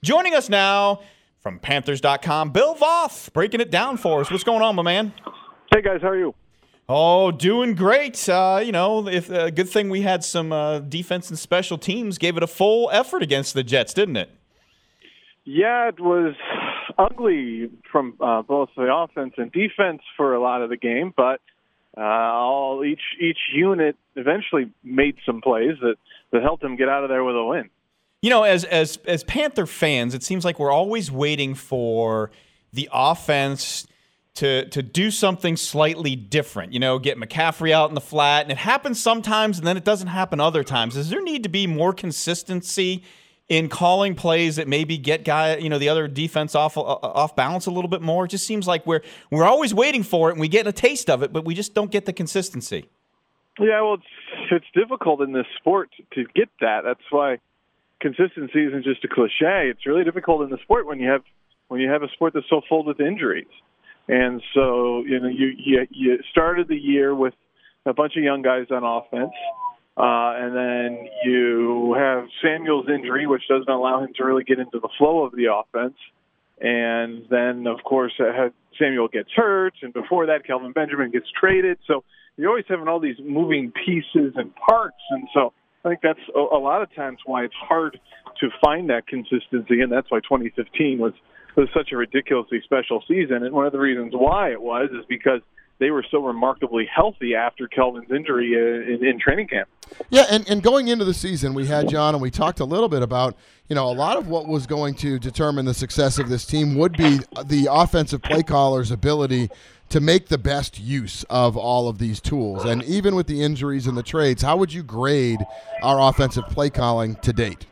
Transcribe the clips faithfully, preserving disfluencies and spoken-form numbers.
Joining us now from Panthers dot com, Bill Voth, breaking it down for us. What's going on, my man? Hey, guys. How are you? Oh, doing great. Uh, you know, if a uh, good thing we had some uh, defense and special teams gave it a full effort against the Jets, didn't it? Yeah, it was ugly from uh, both the offense and defense for a lot of the game, but uh, all each each unit eventually made some plays that, that helped them get out of there with a win. You know, as as as Panther fans, it seems like we're always waiting for the offense to to do something slightly different. You know, get McCaffrey out in the flat, and it happens sometimes, and then it doesn't happen other times. Does there need to be more consistency in calling plays that maybe get guy, you know, the other defense off uh, off balance a little bit more? It just seems like we're we're always waiting for it, and we get a taste of it, but we just don't get the consistency. Yeah, well, it's it's difficult in this sport to get that. That's why consistency isn't just a cliche. It's really difficult in the sport when you have when you have a sport that's so full with injuries. And so, you know, you you, you started the year with a bunch of young guys on offense, uh, and then you have Samuel's injury, which doesn't allow him to really get into the flow of the offense. And then, of course, uh, Samuel gets hurt, and before that, Kelvin Benjamin gets traded. So you're always having all these moving pieces and parts, and so I think that's a, a lot of times why it's hard to find that consistency, and that's why twenty fifteen was, was such a ridiculously special season. And one of the reasons why it was is because they were so remarkably healthy after Kelvin's injury in, in training camp. Yeah, and, and going into the season, we had John, and we talked a little bit about, you know, a lot of what was going to determine the success of this team would be the offensive play caller's ability to make the best use of all of these tools. And even with the injuries and the trades, how would you grade our offensive play calling to date?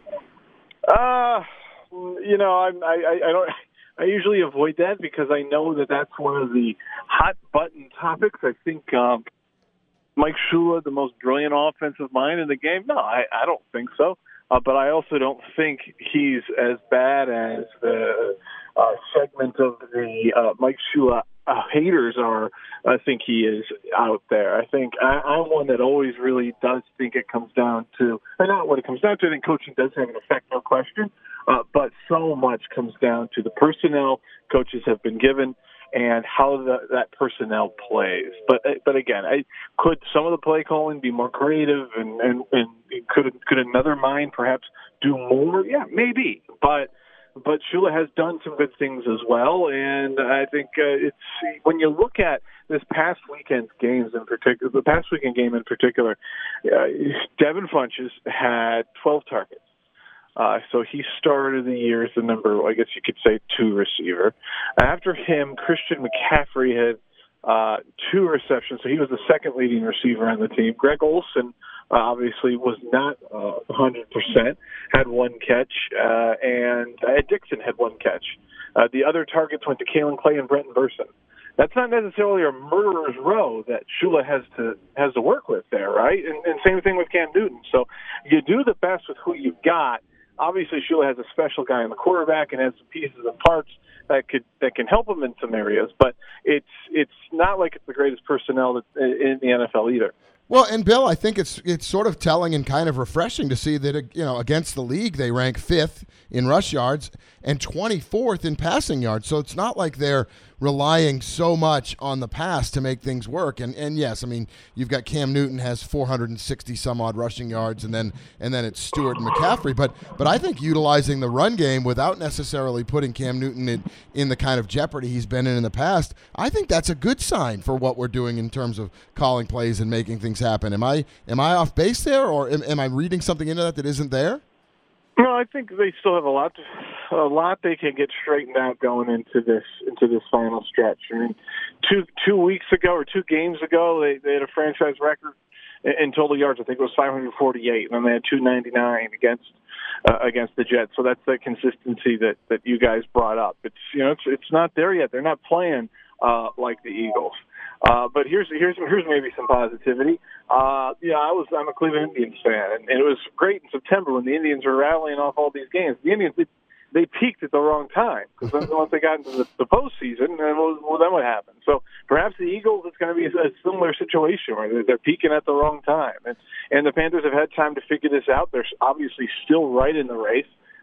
Uh, you know, I, I, I don't. I usually avoid that because I know that that's one of the hot button topics. I think um, Mike Shula, the most brilliant offensive mind in the game. No, I, I don't think so. Uh, but I also don't think he's as bad as the uh, segment of the uh, Mike Shula uh, haters are. I think he is out there. I think I, I'm one that always really does think it comes down to, and not what it comes down to. I think coaching does have an effect, no question. Uh, but so much comes down to the personnel coaches have been given and how the, that personnel plays. But but again, I, could some of the play calling be more creative, and, and, and could could another mind perhaps do more? Yeah, maybe. But but Shula has done some good things as well, and I think uh, it's when you look at this past weekend's games in particular, the past weekend game in particular, uh, Devin Funchess had twelve targets. Uh, so he started the year as the number, I guess you could say, two receiver. After him, Christian McCaffrey had uh, two receptions, so he was the second leading receiver on the team. Greg Olsen uh, obviously was not uh, one hundred percent, had one catch, uh, and Ed Dixon had one catch. Uh, the other targets went to Kalen Clay and Brenton Burson. That's not necessarily a murderer's row that Shula has to has to work with there, right? And, and same thing with Cam Newton. So you do the best with who you've got. Obviously, Shula has a special guy in the quarterback and has some pieces and parts that could that can help him in some areas. But it's it's not like it's the greatest personnel that, in the N F L either. Well, and Bill, I think it's it's sort of telling and kind of refreshing to see that, you know, against the league they rank fifth in rush yards and twenty-fourth in passing yards. So it's not like they're relying so much on the pass to make things work. And and yes, I mean, you've got Cam Newton has four hundred sixty some odd rushing yards, and then and then it's Stewart and McCaffrey. But but I think utilizing the run game without necessarily putting Cam Newton in, in the kind of jeopardy he's been in in the past, I think that's a good sign for what we're doing in terms of calling plays and making things happen. Am I am I off base there, or am, am I reading something into that that isn't there? No, I think they still have a lot, to, a lot they can get straightened out going into this into this final stretch. I mean, two two weeks ago or two games ago, they they had a franchise record in, in total yards. I think it was five hundred forty-eight, and then they had two ninety-nine against uh, against the Jets. So that's the consistency that, that you guys brought up. It's you know it's it's not there yet. They're not playing uh, like the Eagles. Uh, but here's here's here's maybe some positivity. Uh, yeah, I was I'm a Cleveland Indians fan, and, and it was great in September when the Indians were rattling off all these games. The Indians they, they peaked at the wrong time because once they got into the, the postseason, then well, well, then what happened? So perhaps the Eagles, it's going to be a, a similar situation where they're, they're peaking at the wrong time, and and the Panthers have had time to figure this out. They're obviously still right in the race.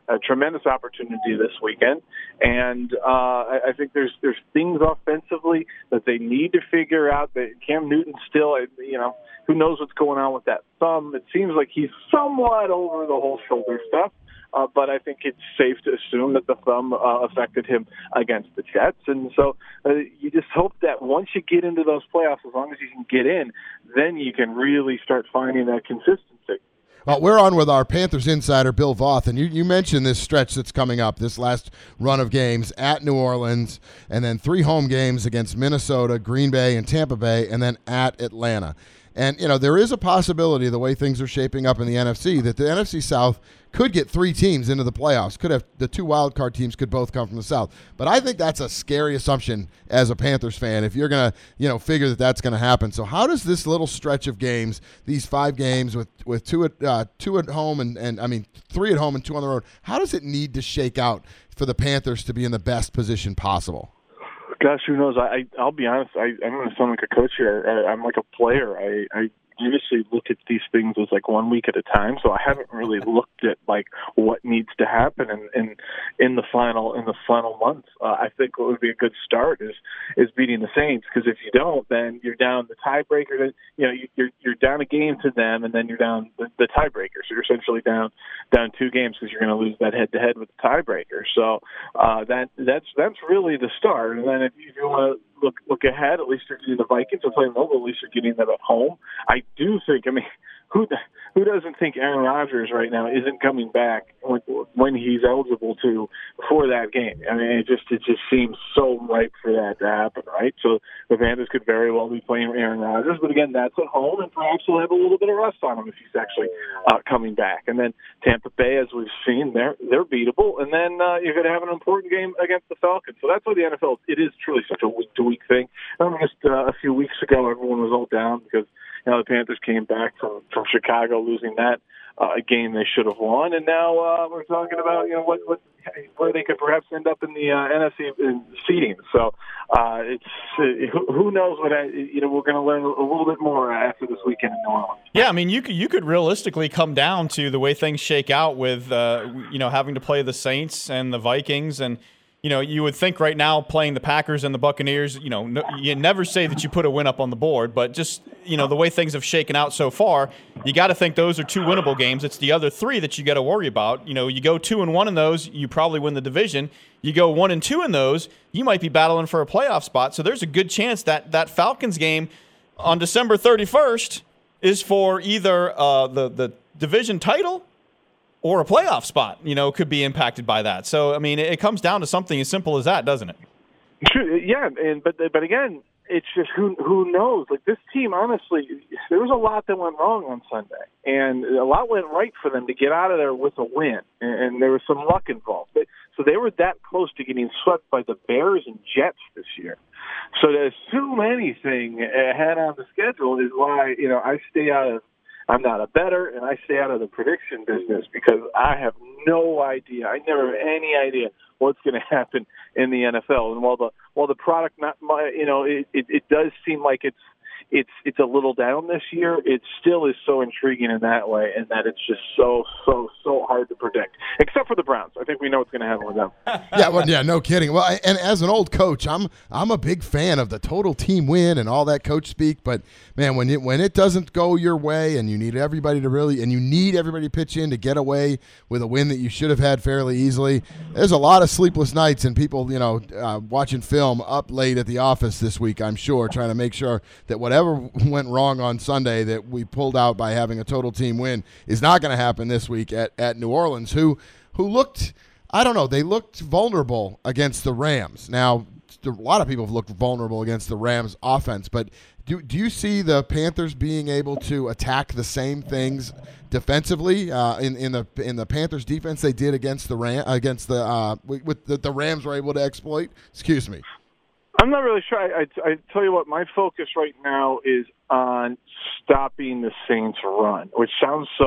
a tremendous opportunity this weekend. And uh, I, I think there's there's things offensively that they need to figure out. That Cam Newton still, you know, who knows what's going on with that thumb. It seems like he's somewhat over the whole shoulder stuff. Uh, but I think it's safe to assume that the thumb uh, affected him against the Jets. And so uh, you just hope that once you get into those playoffs, as long as you can get in, then you can really start finding that consistency. Well, we're on with our Panthers insider, Bill Voth, and you, you mentioned this stretch that's coming up, this last run of games at New Orleans, and then three home games against Minnesota, Green Bay, and Tampa Bay, and then at Atlanta. And, you know, there is a possibility, the way things are shaping up in the N F C, that the N F C South could get three teams into the playoffs. Could have the two wild card teams could both come from the South. But I think that's a scary assumption as a Panthers fan if you're going to, you know, figure that that's going to happen. So how does this little stretch of games, these five games with, with two at uh, two at home and, and, I mean, three at home and two on the road, how does it need to shake out for the Panthers to be in the best position possible? Gosh, who knows? I, I I'll be honest. I I'm going to sound like a coach here. I, I'm like a player. I I honestly look at these things as like one week at a time. So I haven't really looked at like what needs to happen in in, in the final in the final months. Uh, I think what would be a good start is is beating the Saints, because if you don't, then you're down the tiebreaker. That you know you, you're you're down a game to them, and then you're down the, the tiebreaker. So you're essentially down down two games because you're going to lose that head to head with the tiebreaker. So uh, that that's that's really the start. And then if you, if you want to look look ahead, at least you're getting the Vikings. I'll play them over. At least you're getting them at home. I do think. I mean, who who doesn't think Aaron Rodgers right now isn't coming back when, when he's eligible to for that game? I mean, it just it just seems so ripe for that to happen, right? So the Panthers could very well be playing Aaron Rodgers, but again, that's at home, and perhaps he'll have a little bit of rust on him if he's actually uh, coming back. And then Tampa Bay, as we've seen, they're they're beatable, and then uh, you're going to have an important game against the Falcons. So that's why the N F L, it is truly such a week to week thing. I remember just uh, a few weeks ago, everyone was all down because you know the Panthers came back from, from Chicago, losing that uh, game they should have won, and now uh, we're talking about you know what, what where they could perhaps end up in the uh, N F C seeding. So uh, it's uh, who, who knows what I, you know we're going to learn a little bit more after this weekend in New Orleans. Yeah, I mean you could you could realistically come down to the way things shake out with uh, you know having to play the Saints and the Vikings. And you know, you would think right now playing the Packers and the Buccaneers, you know, no, you never say that you put a win up on the board, but just, you know, the way things have shaken out so far, you got to think those are two winnable games. It's the other three that you got to worry about. You know, you go two and one in those, you probably win the division. You go one and two in those, you might be battling for a playoff spot. So there's a good chance that that Falcons game on December thirty-first is for either uh, the, the division title or a playoff spot, you know, could be impacted by that. So, I mean, it, it comes down to something as simple as that, doesn't it? True. Yeah, and but but again, it's just who who knows. Like this team, honestly, there was a lot that went wrong on Sunday, and a lot went right for them to get out of there with a win, and, and there was some luck involved. But, so they were that close to getting swept by the Bears and Jets this year. So to assume anything ahead on the schedule is why you know I stay out of. I'm not a bettor, and I stay out of the prediction business because I have no idea. I never have any idea what's going to happen in the N F L. And while the while the product, not my, you know, it, it, it does seem like it's it's it's a little down this year. It still is so intriguing in that way, and that it's just so so so hard to predict. Except for the Browns, I think we know what's going to happen with them. Yeah, well, yeah, no kidding. Well, and as an old coach, I'm I'm a big fan of the total team win and all that coach speak. But man, when it when it doesn't go your way, and you need everybody to really and you need everybody to pitch in to get away with a win that you should have had fairly easily, there's a lot of sleepless nights and people, you know, uh, watching film up late at the office this week. I'm sure trying to make sure that whatever went wrong on Sunday that we pulled out by having a total team win is not going to happen this week at, at New Orleans, who who looked, I don't know, they looked vulnerable against the Rams. Now, a lot of people have looked vulnerable against the Rams offense, but do do you see the Panthers being able to attack the same things defensively uh, in in the in the Panthers defense they did against the Ram against the uh, with the, the Rams were able to exploit? Excuse me. I'm not really sure. I, I, I tell you what, my focus right now is on stopping the Saints' run, which sounds so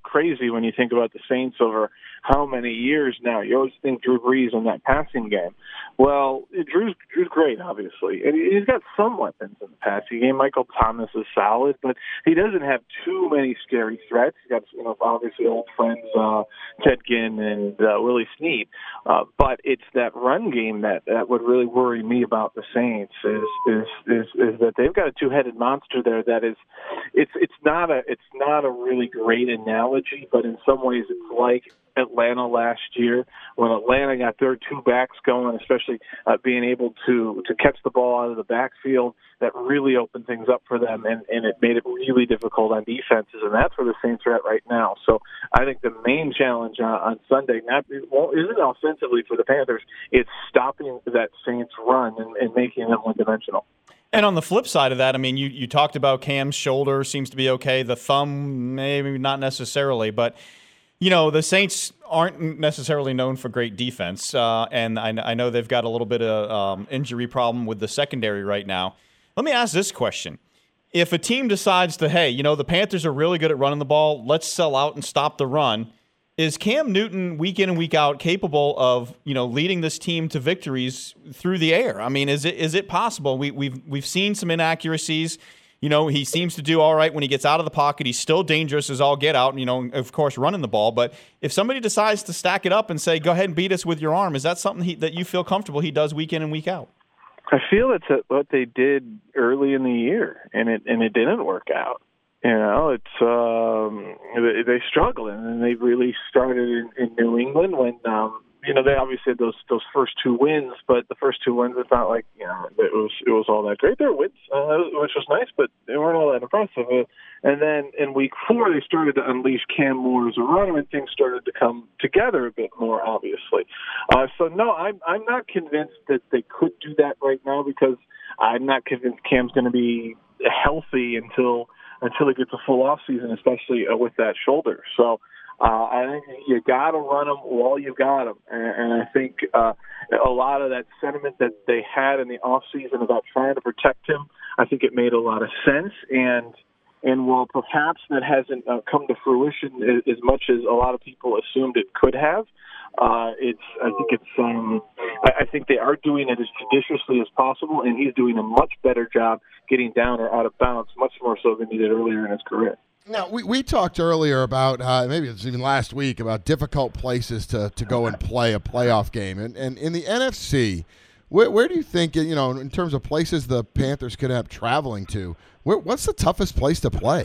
crazy when you think about the Saints over how many years now. You always think Drew Brees in that passing game. Well, Drew's, Drew's great, obviously. And he's got some weapons in the passing game. Michael Thomas is solid, but he doesn't have too many scary threats. He's got, you know, obviously old friends uh, Ted Ginn and uh, Willie Snead. Uh, but it's that run game that, that would really worry me about the Saints is, is is is that they've got a two-headed monster there that is it's it's not a it's not a really great analogy, but in some ways it's like Atlanta last year when Atlanta got their two backs going, especially uh, being able to to catch the ball out of the backfield. That really opened things up for them, and, and it made it really difficult on defenses, and that's where the Saints are at right now. So I think the main challenge uh, on Sunday not well, isn't offensively for the Panthers, it's stopping that Saints run and, and making them one-dimensional. And on the flip side of that, I mean, you, you talked about Cam's shoulder seems to be okay. The thumb, maybe not necessarily, but you know, the Saints aren't necessarily known for great defense, uh, and I, I know they've got a little bit of um, injury problem with the secondary right now. Let me ask this question. If a team decides to, hey, you know, the Panthers are really good at running the ball, let's sell out and stop the run, is Cam Newton week in and week out capable of, you know, leading this team to victories through the air? I mean, is it is it possible? We, we've we've seen some inaccuracies. You know, he seems to do all right when he gets out of the pocket. He's still dangerous as all get out, you know, of course, running the ball. But if somebody decides to stack it up and say, go ahead and beat us with your arm, is that something he, that you feel comfortable he does week in and week out? I feel it's what they did early in the year, and it and it didn't work out. You know, it's um, they, they struggled, and they really started in, in New England when um, you know they obviously had those those first two wins, but the first two wins it's not like you know it was it was all that great. They were wins, uh, which was nice, but they weren't all that impressive. Uh, and then in week four, they started to unleash Cam Moore as a runner, and things started to come together a bit more, obviously. Uh, so no, I'm I'm not convinced that they could do that right now because I'm not convinced Cam's going to be healthy until. until he gets a full off season, especially uh, with that shoulder. So uh, I think you got to run him while you got him. And, and I think uh, a lot of that sentiment that they had in the off season about trying to protect him, I think it made a lot of sense. And and while perhaps that hasn't uh, come to fruition as, as much as a lot of people assumed it could have, uh, it's I think it's um, I, I think they are doing it as judiciously as possible, and he's doing a much better job getting down or out of bounds, much more so than he did earlier in his career. Now, we, we talked earlier about, uh, maybe it was even last week, about difficult places to, to go and play a playoff game. And, and in the N F C, where, where do you think, you know, in terms of places the Panthers could have traveling to, where, what's the toughest place to play?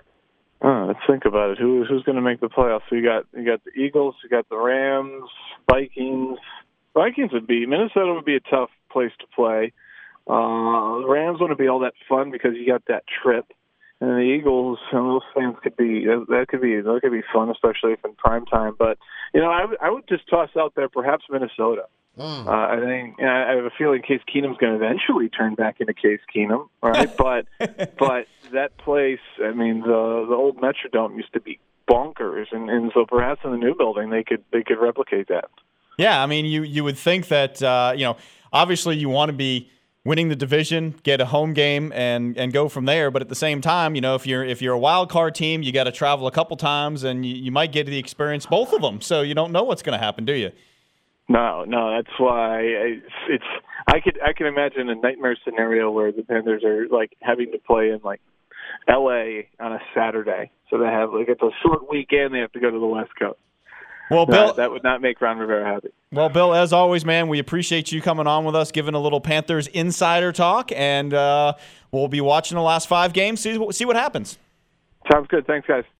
Uh, let's think about it. Who, who's going to make the playoffs? So you got you got the Eagles, you got the Rams, Vikings. Vikings would be, Minnesota would be a tough place to play. Uh, the Rams wouldn't be all that fun because you got that trip, and the Eagles. And those fans could be that could be that could be fun, especially if in prime time. But you know, I, w- I would just toss out there perhaps Minnesota. Mm. Uh, I think you know, I have a feeling Case Keenum's going to eventually turn back into Case Keenum, right? but but that place, I mean, the the old Metrodome used to be bonkers, and, and so perhaps in the new building they could they could replicate that. Yeah, I mean, you you would think that uh, you know, obviously you want to be winning the division, get a home game, and and go from there. But at the same time, you know, if you're if you're a wild card team, you got to travel a couple times, and you, you might get to experience both of them. So you don't know what's going to happen, do you? No, no. That's why it's, it's. I could I can imagine a nightmare scenario where the Panthers are like having to play in like L A on a Saturday, so they have like it's a short weekend. They have to go to the West Coast. Well, Bill, that, that would not make Ron Rivera happy. Well, Bill, as always, man, we appreciate you coming on with us, giving a little Panthers insider talk, and uh, we'll be watching the last five games, see, see what happens. Sounds good. Thanks, guys.